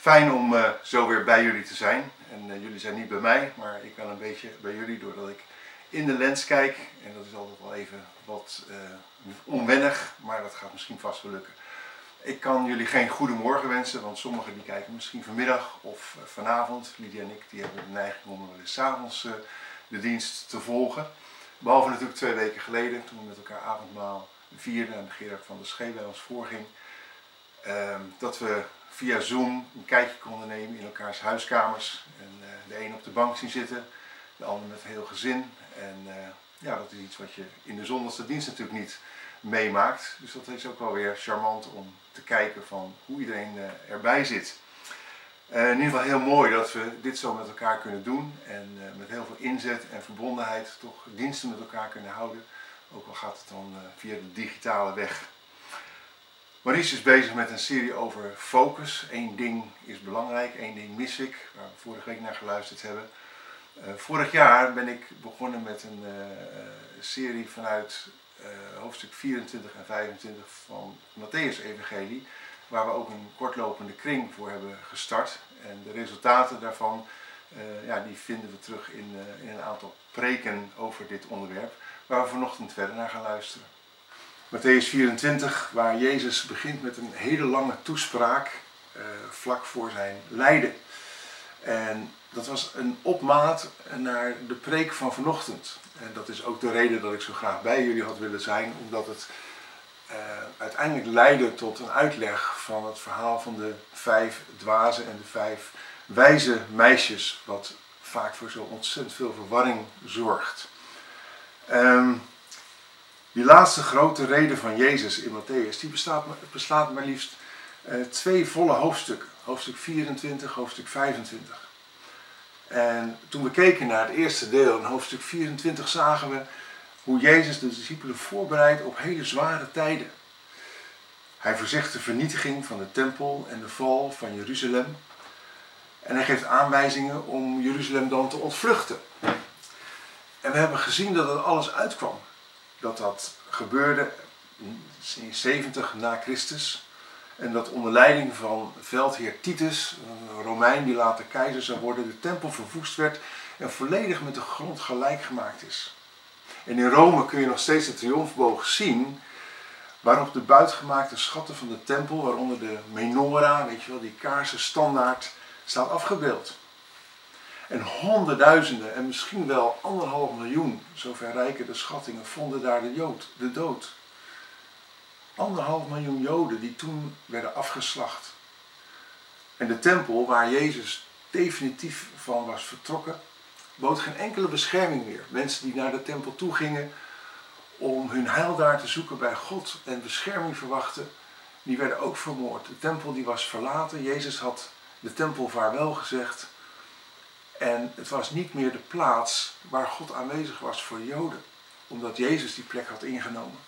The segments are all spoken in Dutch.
Fijn om zo weer bij jullie te zijn. En jullie zijn niet bij mij, maar ik wel een beetje bij jullie doordat ik in de lens kijk. En dat is altijd wel even wat onwennig, maar dat gaat misschien vast wel lukken. Ik kan jullie geen goedemorgen wensen, want sommigen die kijken misschien vanmiddag of vanavond. Lydia en ik die hebben de neiging om wel eens 's avonds de dienst te volgen. Behalve natuurlijk 2 weken geleden, toen we met elkaar avondmaal vierden en Gerard van der Schee bij ons voorging. Dat we via Zoom een kijkje konden nemen in elkaars huiskamers. En de een op de bank zien zitten, de ander met een heel gezin. En ja, dat is iets wat je in de zondagse dienst natuurlijk niet meemaakt. Dus dat is ook wel weer charmant om te kijken van hoe iedereen erbij zit. In ieder geval heel mooi dat we dit zo met elkaar kunnen doen. En met heel veel inzet en verbondenheid toch diensten met elkaar kunnen houden. Ook al gaat het dan via de digitale weg. Maurice is bezig met een serie over focus. 1 ding is belangrijk, 1 ding mis ik, waar we vorige week naar geluisterd hebben. Vorig jaar ben ik begonnen met een serie vanuit hoofdstuk 24 en 25 van Mattheüs Evangelie, waar we ook een kortlopende kring voor hebben gestart. En de resultaten daarvan die vinden we terug in een aantal preken over dit onderwerp, waar we vanochtend verder naar gaan luisteren. Mattheüs 24, waar Jezus begint met een hele lange toespraak vlak voor zijn lijden. En dat was een opmaat naar de preek van vanochtend. En dat is ook de reden dat ik zo graag bij jullie had willen zijn, omdat het uiteindelijk leidde tot een uitleg van het verhaal van de 5 dwaze en de 5 wijze meisjes, wat vaak voor zo ontzettend veel verwarring zorgt. Die laatste grote reden van Jezus in Mattheüs, die beslaat maar liefst 2 volle hoofdstukken. Hoofdstuk 24, hoofdstuk 25. En toen we keken naar het eerste deel in hoofdstuk 24 zagen we hoe Jezus de discipelen voorbereidt op hele zware tijden. Hij voorzegt de vernietiging van de tempel en de val van Jeruzalem. En hij geeft aanwijzingen om Jeruzalem dan te ontvluchten. En we hebben gezien dat het alles uitkwam. Dat gebeurde in 70 na Christus. En dat onder leiding van veldheer Titus, een Romein die later keizer zou worden, de tempel verwoest werd en volledig met de grond gelijk gemaakt is. En in Rome kun je nog steeds de triomfboog zien, waarop de buitgemaakte schatten van de tempel, waaronder de menorah, weet je wel, die kaarsen standaard, staat afgebeeld. En honderdduizenden en misschien wel 1,5 miljoen, zover rijken de schattingen, vonden daar de dood. 1,5 miljoen Joden die toen werden afgeslacht. En de tempel waar Jezus definitief van was vertrokken, bood geen enkele bescherming meer. Mensen die naar de tempel toe gingen om hun heil daar te zoeken bij God en bescherming verwachten, die werden ook vermoord. De tempel die was verlaten. Jezus had de tempel vaarwel gezegd. En het was niet meer de plaats waar God aanwezig was voor Joden, omdat Jezus die plek had ingenomen.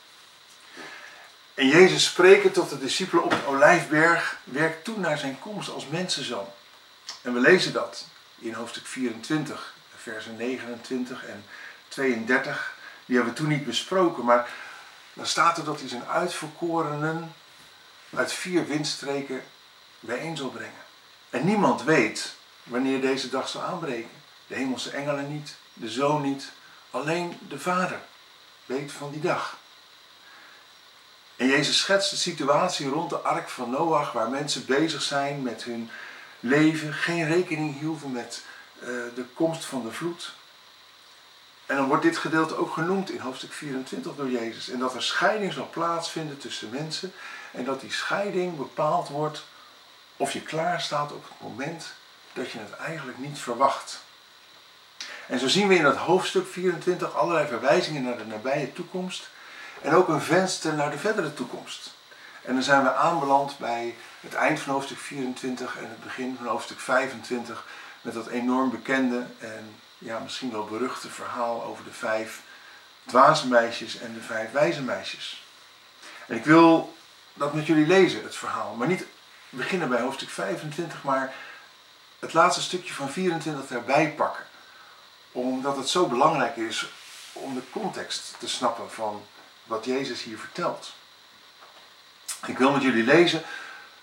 En Jezus spreken tot de discipelen op de Olijfberg werkt toe naar zijn komst als mensenzoon. En we lezen dat in hoofdstuk 24, versen 29 en 32. Die hebben we toen niet besproken, maar dan staat er dat hij zijn uitverkorenen uit 4 windstreken bijeen zal brengen. En niemand weet wanneer deze dag zal aanbreken. De hemelse engelen niet, de Zoon niet, alleen de Vader weet van die dag. En Jezus schetst de situatie rond de ark van Noach, waar mensen bezig zijn met hun leven, geen rekening hielden met de komst van de vloed. En dan wordt dit gedeelte ook genoemd in hoofdstuk 24 door Jezus. En dat er scheiding zal plaatsvinden tussen mensen en dat die scheiding bepaald wordt of je klaar staat op het moment dat je het eigenlijk niet verwacht. En zo zien we in dat hoofdstuk 24 allerlei verwijzingen naar de nabije toekomst. En ook een venster naar de verdere toekomst. En dan zijn we aanbeland bij het eind van hoofdstuk 24 en het begin van hoofdstuk 25. Met dat enorm bekende en misschien wel beruchte verhaal over de 5 dwaze meisjes en de 5 wijze meisjes. En ik wil dat met jullie lezen, het verhaal. Maar niet beginnen bij hoofdstuk 25, maar het laatste stukje van 24 erbij pakken. Omdat het zo belangrijk is om de context te snappen van wat Jezus hier vertelt. Ik wil met jullie lezen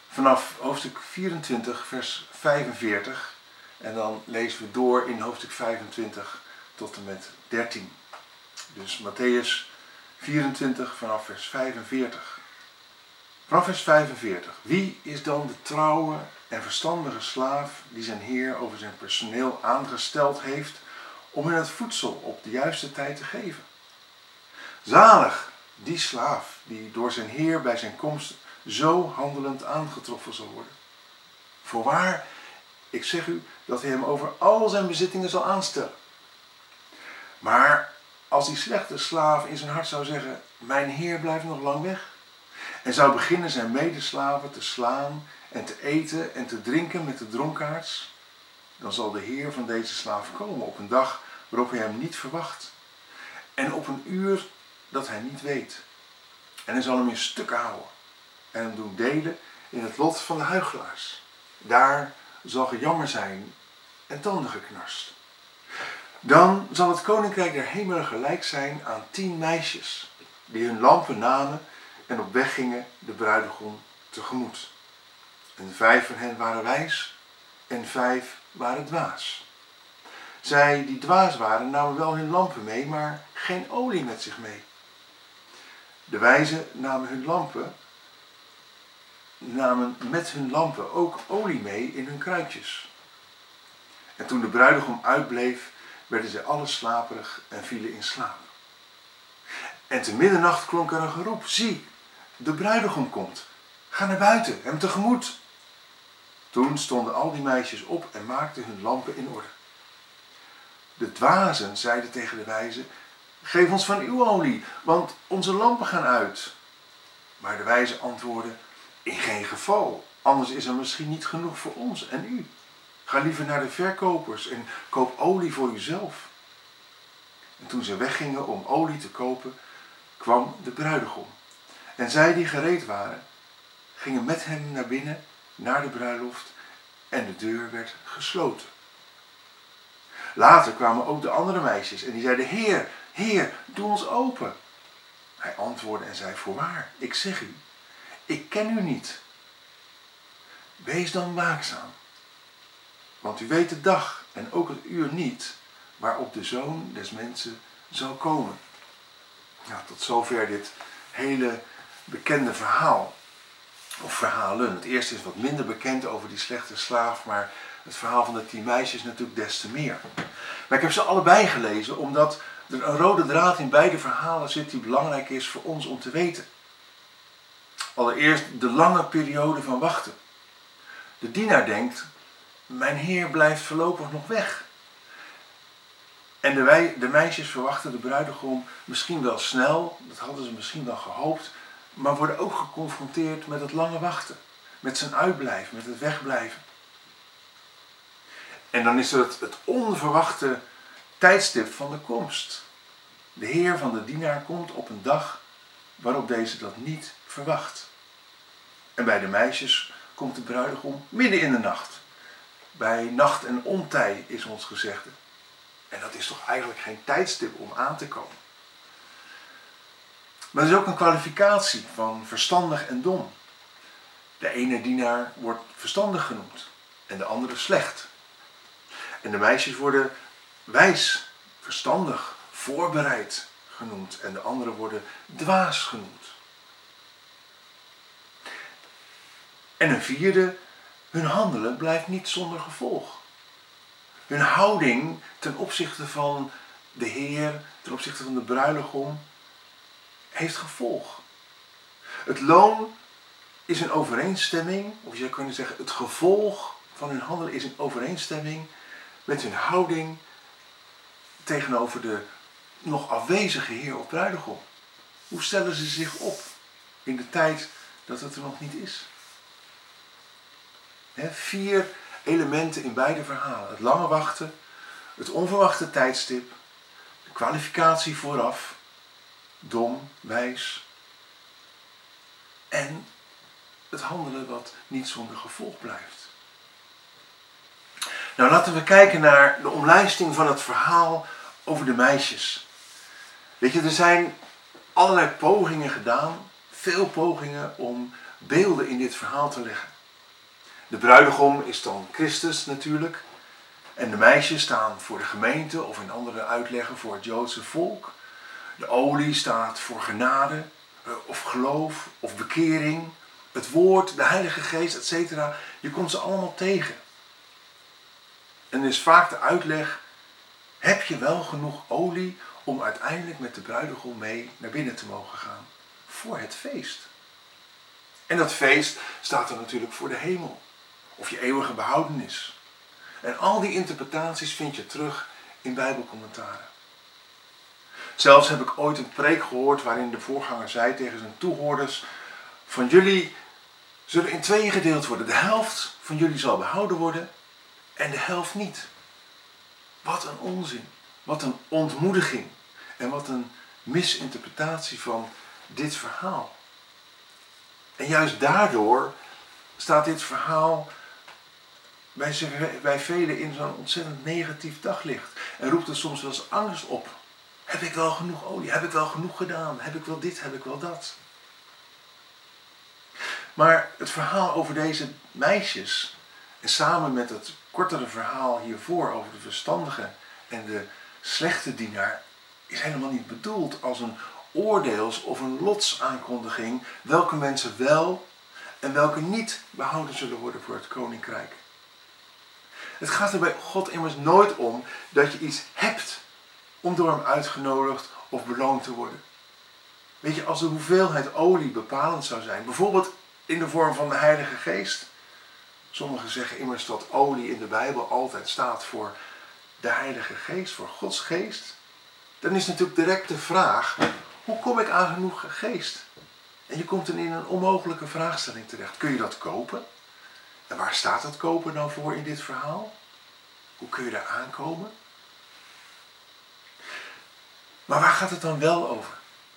vanaf hoofdstuk 24, vers 45. En dan lezen we door in hoofdstuk 25 tot en met 13. Dus Mattheüs 24 vanaf vers 45. Vanaf vers 45. Wie is dan de trouwe en verstandige slaaf die zijn heer over zijn personeel aangesteld heeft om hen het voedsel op de juiste tijd te geven? Zalig die slaaf die door zijn heer bij zijn komst zo handelend aangetroffen zal worden. Voorwaar, ik zeg u dat hij hem over al zijn bezittingen zal aanstellen. Maar als die slechte slaaf in zijn hart zou zeggen, mijn heer blijft nog lang weg, en zou beginnen zijn medeslaven te slaan en te eten en te drinken met de dronkaards, dan zal de heer van deze slaaf komen op een dag waarop hij hem niet verwacht en op een uur dat hij niet weet. En hij zal hem in stukken houden en hem doen delen in het lot van de huichelaars. Daar zal gejammer zijn en tandengeknarst. Dan zal het koninkrijk der hemelen gelijk zijn aan 10 meisjes die hun lampen namen en op weg gingen de bruidegom tegemoet. En 5 van hen waren wijs en 5 waren dwaas. Zij die dwaas waren namen wel hun lampen mee, maar geen olie met zich mee. De wijzen namen met hun lampen ook olie mee in hun kruikjes. En toen de bruidegom uitbleef, werden zij alle slaperig en vielen in slaap. En te middernacht klonk er een geroep: zie, de bruidegom komt. Ga naar buiten, hem tegemoet. Toen stonden al die meisjes op en maakten hun lampen in orde. De dwazen zeiden tegen de wijzen: geef ons van uw olie, want onze lampen gaan uit. Maar de wijzen antwoordden: in geen geval, anders is er misschien niet genoeg voor ons en u. Ga liever naar de verkopers en koop olie voor uzelf. En toen ze weggingen om olie te kopen, kwam de bruidegom. En zij die gereed waren, gingen met hem naar binnen, naar de bruiloft, en de deur werd gesloten. Later kwamen ook de andere meisjes en die zeiden: Heer, Heer, doe ons open. Hij antwoordde en zei: voorwaar, ik zeg u, ik ken u niet. Wees dan waakzaam, want u weet de dag en ook het uur niet waarop de Zoon des Mensen zal komen. Nou, tot zover dit hele bekende verhaal, of verhalen. Het eerste is wat minder bekend over die slechte slaaf, maar het verhaal van de 10 meisjes natuurlijk des te meer. Maar ik heb ze allebei gelezen omdat er een rode draad in beide verhalen zit die belangrijk is voor ons om te weten. Allereerst de lange periode van wachten. De dienaar denkt: mijn heer blijft voorlopig nog weg. En de meisjes verwachten de bruidegom misschien wel snel, dat hadden ze misschien wel gehoopt, maar worden ook geconfronteerd met het lange wachten, met zijn uitblijven, met het wegblijven. En dan is er het onverwachte tijdstip van de komst. De heer van de dienaar komt op een dag waarop deze dat niet verwacht. En bij de meisjes komt de bruidegom midden in de nacht. Bij nacht en ontij is ons gezegde. En dat is toch eigenlijk geen tijdstip om aan te komen. Maar er is ook een kwalificatie van verstandig en dom. De ene dienaar wordt verstandig genoemd en de andere slecht. En de meisjes worden wijs, verstandig, voorbereid genoemd en de anderen worden dwaas genoemd. En een vierde, hun handelen blijft niet zonder gevolg. Hun houding ten opzichte van de Heer, ten opzichte van de bruidegom, heeft gevolg. Het loon is in overeenstemming, of je zou kunnen zeggen, het gevolg van hun handelen is in overeenstemming met hun houding tegenover de nog afwezige Heer of bruidegom. Hoe stellen ze zich op in de tijd dat het er nog niet is? 4 elementen in beide verhalen. Het lange wachten, het onverwachte tijdstip, de kwalificatie vooraf, dom, wijs, en het handelen wat niet zonder gevolg blijft. Nou, laten we kijken naar de omlijsting van het verhaal over de meisjes. Weet je, er zijn allerlei pogingen gedaan, veel pogingen om beelden in dit verhaal te leggen. De bruidegom is dan Christus natuurlijk. En de meisjes staan voor de gemeente of in andere uitleggen voor het Joodse volk. De olie staat voor genade of geloof of bekering. Het woord, de Heilige Geest, etc. Je komt ze allemaal tegen. En er is vaak de uitleg, heb je wel genoeg olie om uiteindelijk met de bruidegom mee naar binnen te mogen gaan? Voor het feest. En dat feest staat er natuurlijk voor de hemel. Of je eeuwige behoudenis. En al die interpretaties vind je terug in Bijbelcommentaren. Zelfs heb ik ooit een preek gehoord waarin de voorganger zei tegen zijn toehoorders: van jullie zullen in tweeën gedeeld worden. De helft van jullie zal behouden worden en de helft niet. Wat een onzin. Wat een ontmoediging. En wat een misinterpretatie van dit verhaal. En juist daardoor staat dit verhaal bij velen in zo'n ontzettend negatief daglicht. En roept er soms wel eens angst op. Heb ik wel genoeg olie? Heb ik wel genoeg gedaan? Heb ik wel dit? Heb ik wel dat? Maar het verhaal over deze meisjes, en samen met het kortere verhaal hiervoor over de verstandige en de slechte dienaar, is helemaal niet bedoeld als een oordeels- of een lotsaankondiging welke mensen wel en welke niet behouden zullen worden voor het koninkrijk. Het gaat er bij God immers nooit om dat je iets hebt om door hem uitgenodigd of beloond te worden. Weet je, als de hoeveelheid olie bepalend zou zijn, bijvoorbeeld in de vorm van de Heilige Geest. Sommigen zeggen immers dat olie in de Bijbel altijd staat voor de Heilige Geest, voor Gods Geest. Dan is natuurlijk direct de vraag, hoe kom ik aan genoeg geest? En je komt dan in een onmogelijke vraagstelling terecht. Kun je dat kopen? En waar staat dat kopen dan voor in dit verhaal? Hoe kun je daar aankomen? Maar waar gaat het dan wel over?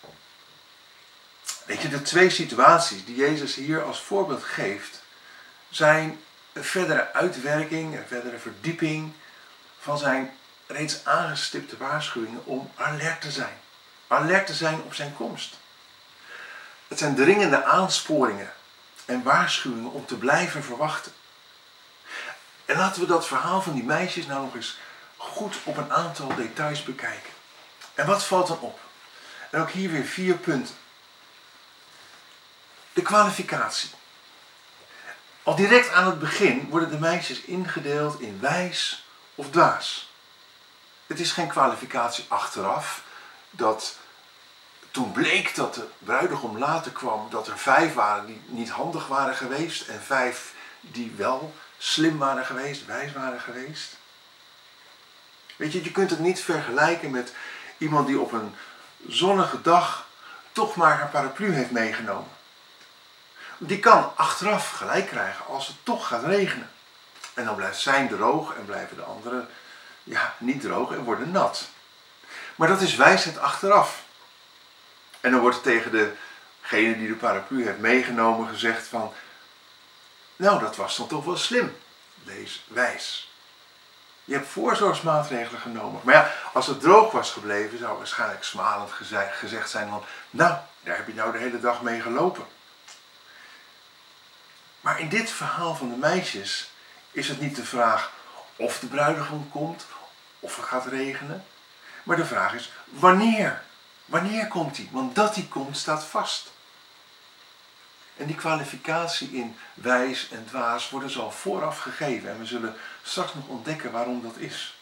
Weet je, de twee situaties die Jezus hier als voorbeeld geeft, zijn een verdere uitwerking, een verdere verdieping van zijn reeds aangestipte waarschuwingen om alert te zijn. Alert te zijn op zijn komst. Het zijn dringende aansporingen en waarschuwingen om te blijven verwachten. En laten we dat verhaal van die meisjes nou nog eens goed op een aantal details bekijken. En wat valt dan op? En ook hier weer 4 punten. De kwalificatie. Al direct aan het begin worden de meisjes ingedeeld in wijs of dwaas. Het is geen kwalificatie achteraf dat toen bleek dat de bruidegom later kwam, dat er 5 waren die niet handig waren geweest en 5 die wel slim waren geweest, wijs waren geweest. Weet je kunt het niet vergelijken met iemand die op een zonnige dag toch maar haar paraplu heeft meegenomen. Die kan achteraf gelijk krijgen als het toch gaat regenen. En dan blijft zijn droog en blijven de anderen niet droog en worden nat. Maar dat is wijsheid achteraf. En dan wordt tegen degene die de paraplu heeft meegenomen gezegd van, nou dat was dan toch wel slim. Wees wijs. Je hebt voorzorgsmaatregelen genomen. Maar ja, als het droog was gebleven zou waarschijnlijk smalend gezegd zijn van, nou daar heb je nou de hele dag mee gelopen. Maar in dit verhaal van de meisjes is het niet de vraag of de bruidegom komt of het gaat regenen. Maar de vraag is wanneer? Wanneer komt hij? Want dat hij komt staat vast. En die kwalificatie in wijs en dwaas worden dus al vooraf gegeven. En we zullen straks nog ontdekken waarom dat is.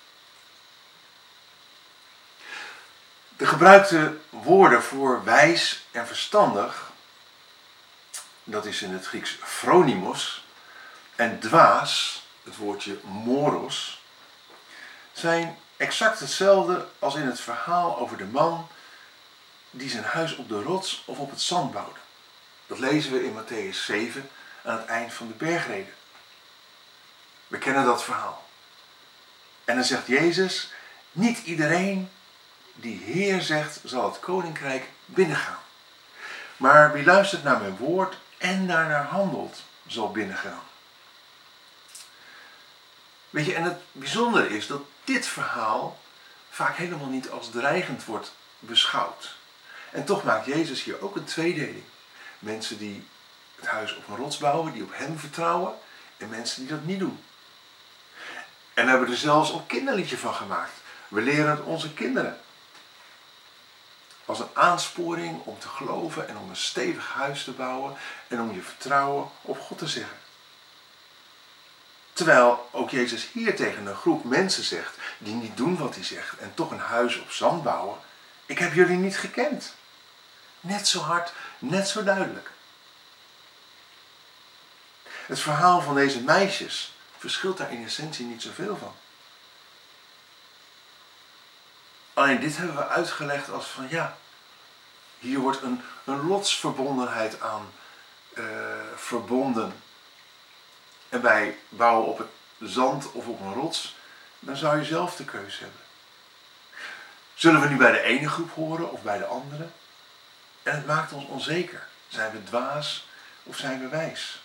De gebruikte woorden voor wijs en verstandig, dat is in het Grieks phronimos, en dwaas, het woordje moros, zijn exact hetzelfde als in het verhaal over de man die zijn huis op de rots of op het zand bouwde. Dat lezen we in Mattheüs 7 aan het eind van de bergreden. We kennen dat verhaal. En dan zegt Jezus, niet iedereen die Heer zegt zal het koninkrijk binnengaan. Maar wie luistert naar mijn woord en daarnaar handelt, zal binnengaan. Weet je, en het bijzondere is dat dit verhaal vaak helemaal niet als dreigend wordt beschouwd. En toch maakt Jezus hier ook een tweedeling. Mensen die het huis op een rots bouwen, die op hem vertrouwen, en mensen die dat niet doen. En we hebben er zelfs een kinderliedje van gemaakt. We leren het onze kinderen. Als een aansporing om te geloven en om een stevig huis te bouwen en om je vertrouwen op God te zeggen. Terwijl ook Jezus hier tegen een groep mensen zegt die niet doen wat hij zegt en toch een huis op zand bouwen. Ik heb jullie niet gekend. Net zo hard, net zo duidelijk. Het verhaal van deze meisjes verschilt daar in essentie niet zoveel van. Alleen dit hebben we uitgelegd als van ja, hier wordt een lotsverbondenheid aan verbonden. En wij bouwen op het zand of op een rots, dan zou je zelf de keuze hebben. Zullen we nu bij de ene groep horen of bij de andere? En het maakt ons onzeker. Zijn we dwaas of zijn we wijs?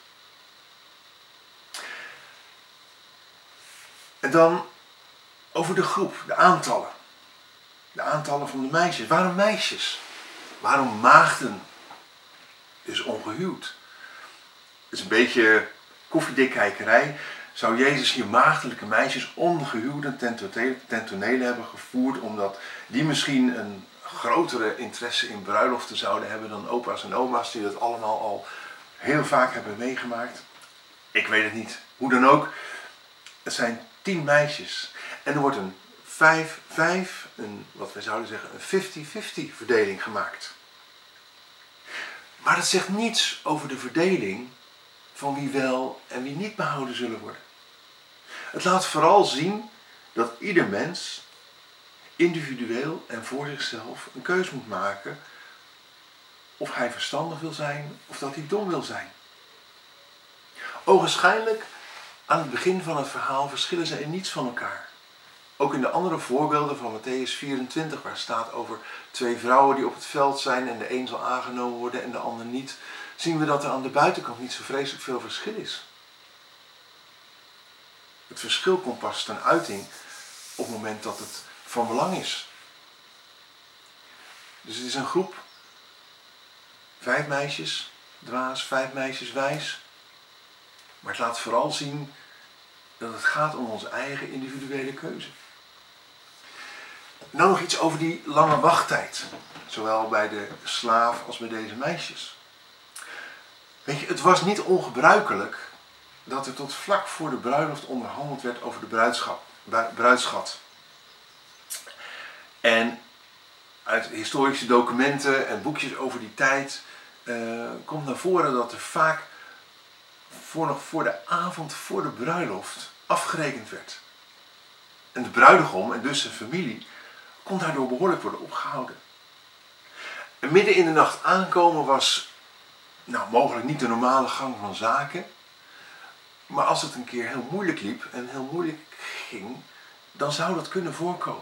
En dan over de groep, de aantallen. De aantallen van de meisjes. Waarom meisjes? Waarom maagden? Dus ongehuwd. Het is een beetje koffiedikkijkerij. Zou Jezus hier maagdelijke meisjes, ongehuwden, ten tonele hebben gevoerd, omdat die misschien een grotere interesse in bruiloften zouden hebben dan opa's en oma's die dat allemaal al heel vaak hebben meegemaakt? Ik weet het niet. Hoe dan ook, het zijn 10 meisjes. En er wordt een 5-5, wat wij zouden zeggen een 50-50 verdeling gemaakt. Maar dat zegt niets over de verdeling van wie wel en wie niet behouden zullen worden. Het laat vooral zien dat ieder mens individueel en voor zichzelf een keus moet maken of hij verstandig wil zijn of dat hij dom wil zijn. Ogenschijnlijk aan het begin van het verhaal verschillen ze in niets van elkaar. Ook in de andere voorbeelden van Mattheüs 24, waar staat over 2 vrouwen die op het veld zijn en de een zal aangenomen worden en de ander niet, zien we dat er aan de buitenkant niet zo vreselijk veel verschil is. Het verschil komt pas ten uiting op het moment dat het van belang is. Dus het is een groep, 5 meisjes dwaas, 5 meisjes wijs. Maar het laat vooral zien dat het gaat om onze eigen individuele keuze. Nou nog iets over die lange wachttijd. Zowel bij de slaaf als bij deze meisjes. Weet je, het was niet ongebruikelijk dat er tot vlak voor de bruiloft onderhandeld werd over de bruidschat. En uit historische documenten en boekjes over die tijd komt naar voren dat er vaak nog voor de avond voor de bruiloft afgerekend werd. En de bruidegom en dus zijn familie kon daardoor behoorlijk worden opgehouden. En midden in de nacht aankomen was mogelijk niet de normale gang van zaken. Maar als het een keer heel moeilijk liep en heel moeilijk ging, dan zou dat kunnen voorkomen.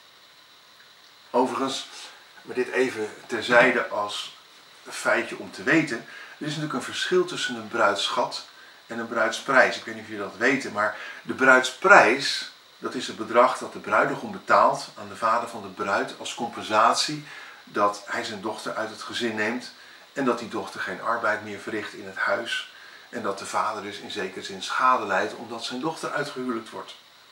Overigens, maar dit even terzijde als feitje om te weten. Er is natuurlijk een verschil tussen een bruidsschat en een bruidsprijs. Ik weet niet of jullie dat weten, maar de bruidsprijs, dat is het bedrag dat de bruidegom betaalt aan de vader van de bruid als compensatie dat hij zijn dochter uit het gezin neemt en dat die dochter geen arbeid meer verricht in het huis en dat de vader dus in zekere zin schade lijdt omdat zijn dochter uitgehuwelijkt wordt.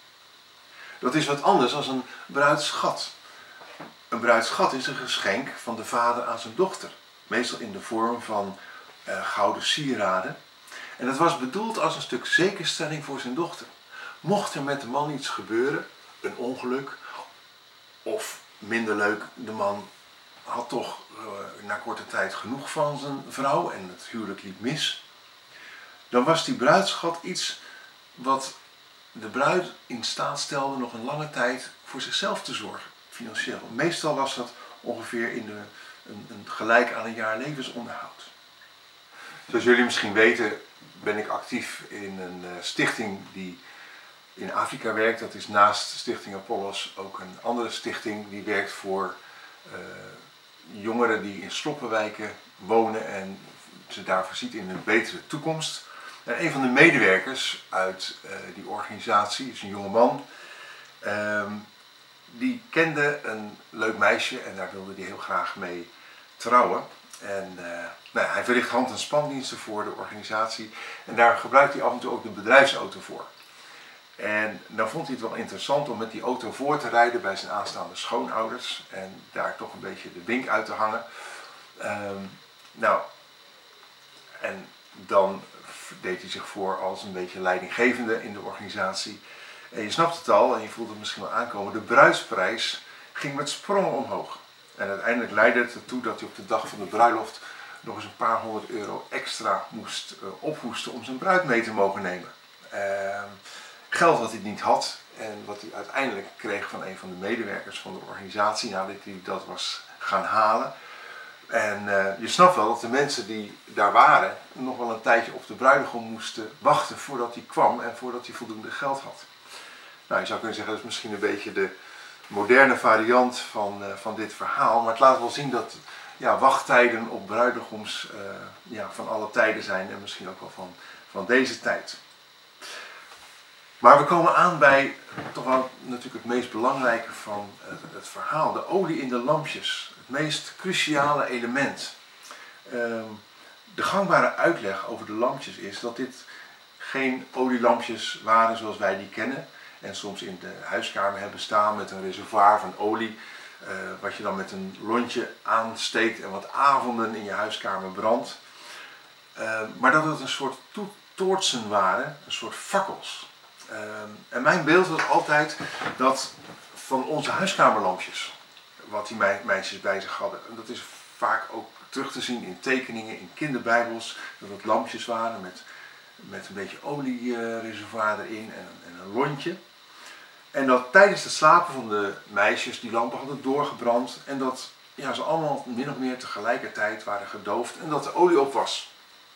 Dat is wat anders dan een bruidsschat. Een bruidsschat is een geschenk van de vader aan zijn dochter, meestal in de vorm van gouden sieraden. En dat was bedoeld als een stuk zekerstelling voor zijn dochter. Mocht er met de man iets gebeuren, een ongeluk, of minder leuk, de man had toch na korte tijd genoeg van zijn vrouw en het huwelijk liep mis, dan was die bruidsschat iets wat de bruid in staat stelde nog een lange tijd voor zichzelf te zorgen, financieel. Meestal was dat ongeveer in een gelijk aan een jaar levensonderhoud. Zoals jullie misschien weten ben ik actief in een stichting die in Afrika werkt. Dat is naast Stichting Apollos ook een andere stichting die werkt voor jongeren die in sloppenwijken wonen en ze daarvoor ziet in een betere toekomst. En een van de medewerkers uit die organisatie is een jongeman. Die kende een leuk meisje en daar wilde hij heel graag mee trouwen. En nou, hij verricht hand- en spandiensten voor de organisatie. En daar gebruikt hij af en toe ook de bedrijfsauto voor. En dan vond hij het wel interessant om met die auto voor te rijden bij zijn aanstaande schoonouders. En daar toch een beetje de wink uit te hangen. Nou, en dan deed hij zich voor als een beetje leidinggevende in de organisatie. En je snapt het al, en je voelt het misschien wel aankomen, de bruidsprijs ging met sprongen omhoog. En uiteindelijk leidde het ertoe dat hij op de dag van de bruiloft nog eens een paar €100 extra moest ophoesten om zijn bruid mee te mogen nemen. Geld wat hij niet had en wat hij uiteindelijk kreeg van een van de medewerkers van de organisatie nadat hij dat was gaan halen. En je snapt wel dat de mensen die daar waren nog wel een tijdje op de bruidegom moesten wachten voordat hij kwam en voordat hij voldoende geld had. Nou, je zou kunnen zeggen dat is misschien een beetje de moderne variant van dit verhaal, maar het laat wel zien dat wachttijden op bruidegoms van alle tijden zijn en misschien ook wel van deze tijd. Maar we komen aan bij toch wel natuurlijk het meest belangrijke van het verhaal, de olie in de lampjes, het meest cruciale element. De gangbare uitleg over de lampjes is dat dit geen olielampjes waren zoals wij die kennen en soms in de huiskamer hebben staan met een reservoir van olie, wat je dan met een lontje aansteekt en wat avonden in je huiskamer brandt. Maar dat het een soort toortsen waren, een soort fakkels. En mijn beeld was altijd dat van onze huiskamerlampjes, wat die meisjes bij zich hadden, en dat is vaak ook terug te zien in tekeningen, in kinderbijbels, dat het lampjes waren met een beetje oliereservoir erin en een lontje. En dat tijdens het slapen van de meisjes die lampen hadden doorgebrand en dat ze allemaal min of meer tegelijkertijd waren gedoofd en dat de olie op was.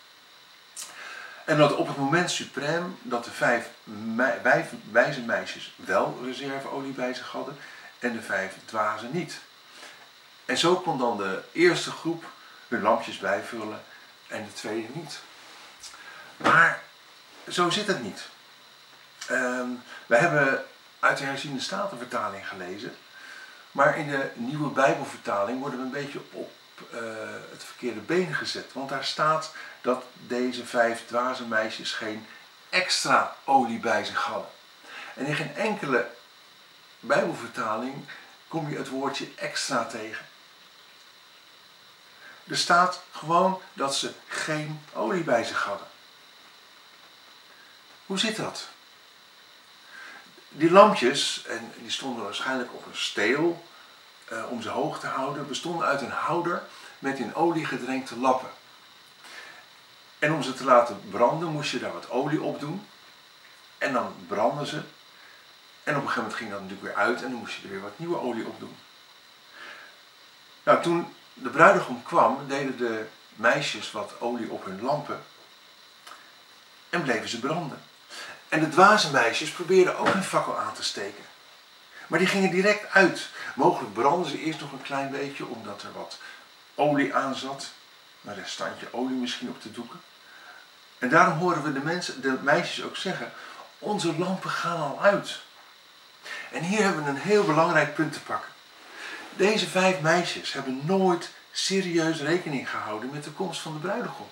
En dat op het moment suprême dat de 5 wijze meisjes wel reserveolie bij zich hadden en de 5 dwaze niet. En zo kon dan de eerste groep hun lampjes bijvullen en de tweede niet. Maar zo zit het niet. We hebben uit de herziende statenvertaling gelezen, maar in de nieuwe Bijbelvertaling worden we een beetje op het verkeerde been gezet. Want daar staat dat deze 5 dwaze meisjes geen extra olie bij zich hadden. En in geen enkele Bijbelvertaling kom je het woordje extra tegen. Er staat gewoon dat ze geen olie bij zich hadden. Hoe zit dat? Die lampjes, en die stonden waarschijnlijk op een steel om ze hoog te houden, bestonden uit een houder met in olie gedrenkte lappen. En om ze te laten branden moest je daar wat olie op doen. En dan brandden ze. En op een gegeven moment ging dat natuurlijk weer uit en dan moest je er weer wat nieuwe olie op doen. Nou, toen de bruidegom kwam, deden de meisjes wat olie op hun lampen en bleven ze branden. En de dwaze meisjes probeerden ook hun fakkel aan te steken. Maar die gingen direct uit. Mogelijk brandden ze eerst nog een klein beetje omdat er wat olie aan zat. Een restantje olie misschien op te doeken. En daarom horen we de meisjes ook zeggen, onze lampen gaan al uit. En hier hebben we een heel belangrijk punt te pakken. Deze 5 meisjes hebben nooit serieus rekening gehouden met de komst van de bruidegom.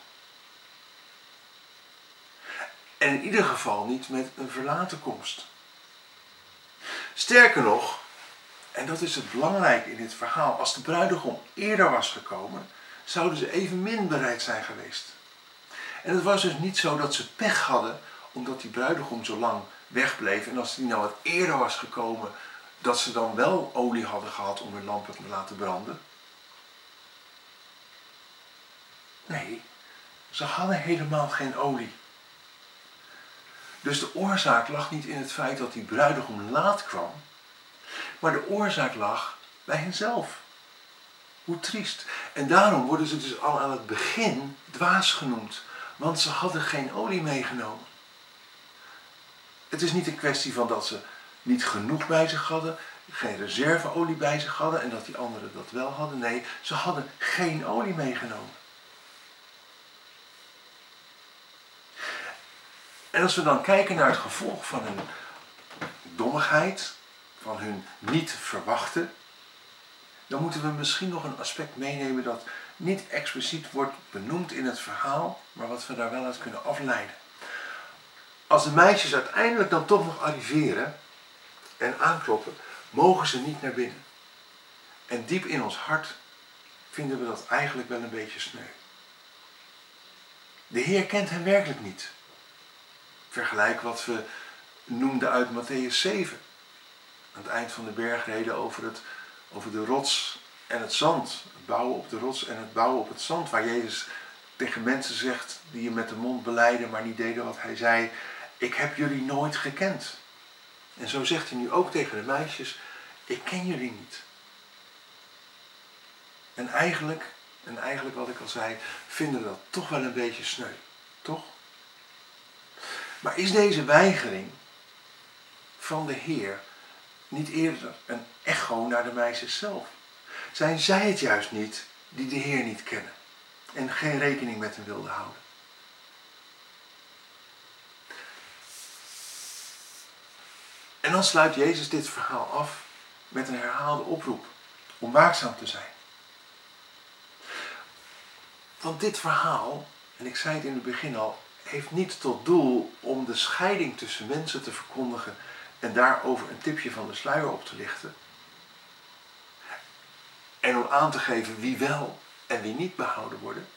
En in ieder geval niet met een verlaten komst. Sterker nog, en dat is het belangrijke in dit verhaal, als de bruidegom eerder was gekomen, zouden ze evenmin bereid zijn geweest. En het was dus niet zo dat ze pech hadden omdat die bruidegom zo lang wegbleef en als die nou wat eerder was gekomen, dat ze dan wel olie hadden gehad om hun lampen te laten branden. Nee, ze hadden helemaal geen olie. Dus de oorzaak lag niet in het feit dat die bruidegom laat kwam, maar de oorzaak lag bij henzelf. Hoe triest. En daarom worden ze dus al aan het begin dwaas genoemd, want ze hadden geen olie meegenomen. Het is niet een kwestie van dat ze niet genoeg bij zich hadden, geen reserveolie bij zich hadden en dat die anderen dat wel hadden. Nee, ze hadden geen olie meegenomen. En als we dan kijken naar het gevolg van hun dommigheid, van hun niet verwachten, dan moeten we misschien nog een aspect meenemen dat niet expliciet wordt benoemd in het verhaal, maar wat we daar wel uit kunnen afleiden. Als de meisjes uiteindelijk dan toch nog arriveren en aankloppen, mogen ze niet naar binnen. En diep in ons hart vinden we dat eigenlijk wel een beetje sneu. De Heer kent hen werkelijk niet. Vergelijk wat we noemden uit Mattheüs 7. Aan het eind van de bergreden over de rots en het zand. Het bouwen op de rots en het bouwen op het zand. Waar Jezus tegen mensen zegt die je met de mond belijden, maar niet deden wat hij zei. Ik heb jullie nooit gekend. En zo zegt hij nu ook tegen de meisjes. Ik ken jullie niet. En eigenlijk wat ik al zei, vinden we dat toch wel een beetje sneu. Toch? Maar is deze weigering van de Heer niet eerder een echo naar de meisjes zelf? Zijn zij het juist niet die de Heer niet kennen en geen rekening met hem wilden houden? En dan sluit Jezus dit verhaal af met een herhaalde oproep om waakzaam te zijn. Want dit verhaal, en ik zei het in het begin al, heeft niet tot doel om de scheiding tussen mensen te verkondigen en daarover een tipje van de sluier op te lichten. En om aan te geven wie wel en wie niet behouden worden.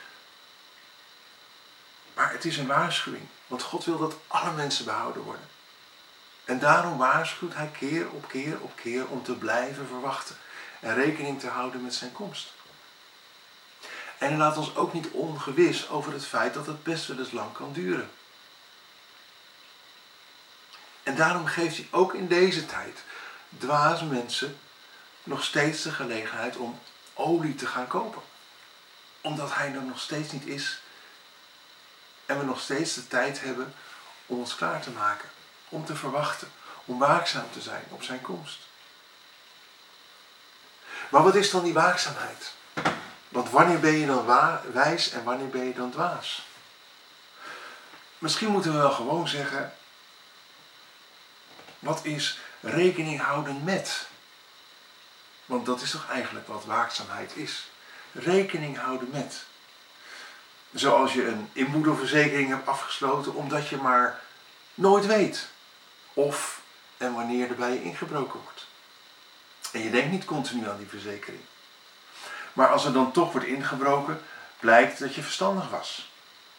Maar het is een waarschuwing, want God wil dat alle mensen behouden worden. En daarom waarschuwt hij keer op keer op keer om te blijven verwachten en rekening te houden met zijn komst. En hij laat ons ook niet ongewis over het feit dat het best wel eens lang kan duren. En daarom geeft hij ook in deze tijd dwaze mensen nog steeds de gelegenheid om olie te gaan kopen. Omdat hij er nog steeds niet is en we nog steeds de tijd hebben om ons klaar te maken, om te verwachten, om waakzaam te zijn op zijn komst. Maar wat is dan die waakzaamheid? Want wanneer ben je dan wijs en wanneer ben je dan dwaas? Misschien moeten we wel gewoon zeggen, wat is rekening houden met? Want dat is toch eigenlijk wat waakzaamheid is. Rekening houden met. Zoals je een inboedelverzekering hebt afgesloten omdat je maar nooit weet of en wanneer er bij je ingebroken wordt. En je denkt niet continu aan die verzekering. Maar als er dan toch wordt ingebroken, blijkt dat je verstandig was.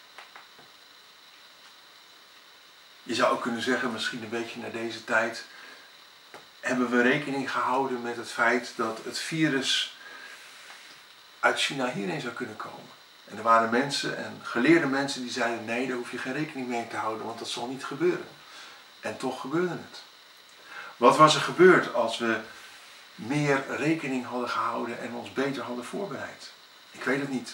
Je zou ook kunnen zeggen, misschien een beetje naar deze tijd, hebben we rekening gehouden met het feit dat het virus uit China hierheen zou kunnen komen. En er waren mensen en geleerde mensen die zeiden, nee, daar hoef je geen rekening mee te houden, want dat zal niet gebeuren. En toch gebeurde het. Wat was er gebeurd als we meer rekening hadden gehouden en ons beter hadden voorbereid? Ik weet het niet.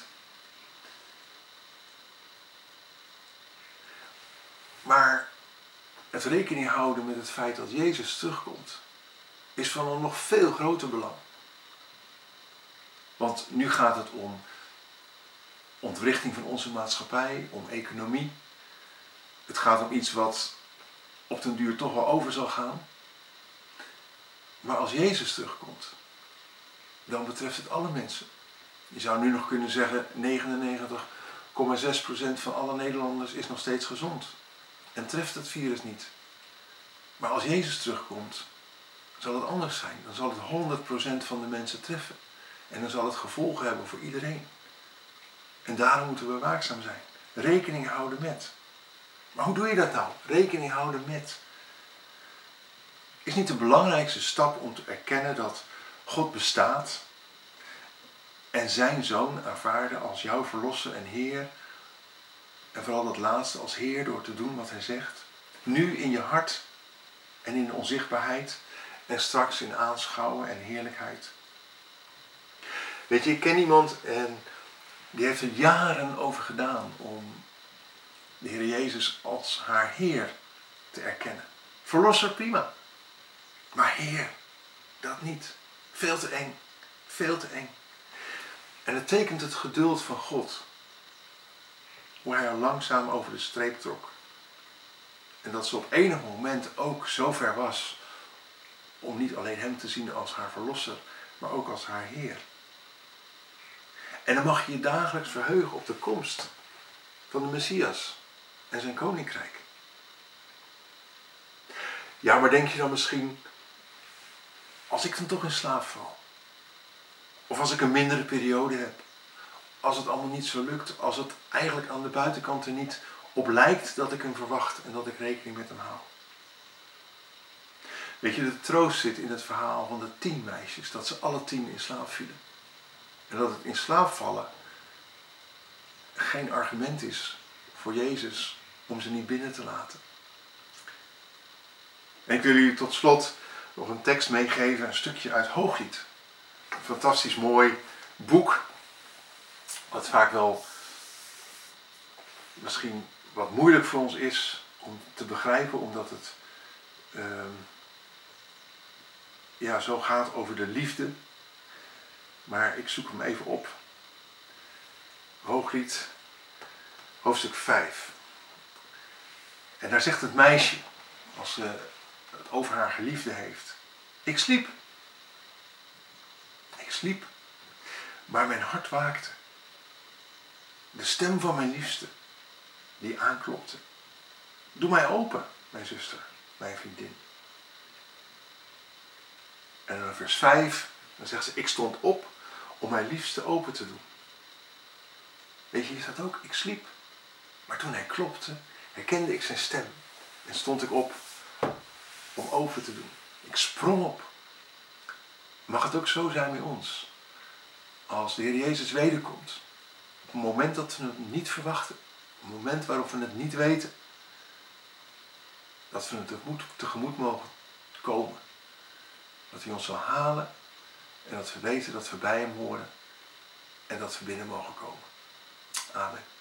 Maar het rekening houden met het feit dat Jezus terugkomt, is van een nog veel groter belang. Want nu gaat het om ontwrichting van onze maatschappij, om economie. Het gaat om iets wat op den duur toch wel over zal gaan. Maar als Jezus terugkomt, dan betreft het alle mensen. Je zou nu nog kunnen zeggen, 99,6% van alle Nederlanders is nog steeds gezond. En treft het virus niet. Maar als Jezus terugkomt, zal het anders zijn. Dan zal het 100% van de mensen treffen. En dan zal het gevolgen hebben voor iedereen. En daarom moeten we waakzaam zijn. Rekening houden met. Maar hoe doe je dat nou? Rekening houden met. Is niet de belangrijkste stap om te erkennen dat God bestaat en zijn Zoon aanvaarden als jouw verlosser en Heer, en vooral dat laatste als Heer door te doen wat hij zegt, nu in je hart en in onzichtbaarheid en straks in aanschouwen en heerlijkheid? Weet je, ik ken iemand en die heeft er jaren over gedaan om de Heer Jezus als haar Heer te erkennen. Verlosser, prima. Maar Heer, dat niet. Veel te eng. Veel te eng. En het tekent het geduld van God. Hoe hij er langzaam over de streep trok. En dat ze op enig moment ook zo ver was om niet alleen hem te zien als haar verlosser, maar ook als haar Heer. En dan mag je je dagelijks verheugen op de komst van de Messias en zijn koninkrijk. Ja, maar denk je dan misschien, als ik dan toch in slaap val, of als ik een mindere periode heb, als het allemaal niet zo lukt, als het eigenlijk aan de buitenkant er niet op lijkt dat ik hem verwacht en dat ik rekening met hem hou. Weet je, de troost zit in het verhaal van de 10 meisjes, dat ze alle 10 in slaap vielen. En dat het in slaap vallen geen argument is voor Jezus om ze niet binnen te laten. En ik wil jullie tot slot nog een tekst meegeven, een stukje uit Hooglied. Een fantastisch mooi boek, wat vaak wel misschien wat moeilijk voor ons is om te begrijpen, omdat het zo gaat over de liefde. Maar ik zoek hem even op. Hooglied, hoofdstuk 5. En daar zegt het meisje, als ze het over haar geliefde heeft: ik sliep. Ik sliep, maar mijn hart waakte. De stem van mijn liefste, die aanklopte. Doe mij open, mijn zuster, mijn vriendin. En dan vers 5, dan zegt ze: ik stond op om mijn liefste open te doen. Weet je, hier staat ook: ik sliep. Maar toen hij klopte, herkende ik zijn stem. En stond ik op om open te doen. Ik sprong op. Mag het ook zo zijn bij ons? Als de Heer Jezus wederkomt. Op een moment dat we het niet verwachten. Op een moment waarop we het niet weten. Dat we het tegemoet mogen komen. Dat hij ons zal halen. En dat we weten dat we bij hem horen. En dat we binnen mogen komen. Amen.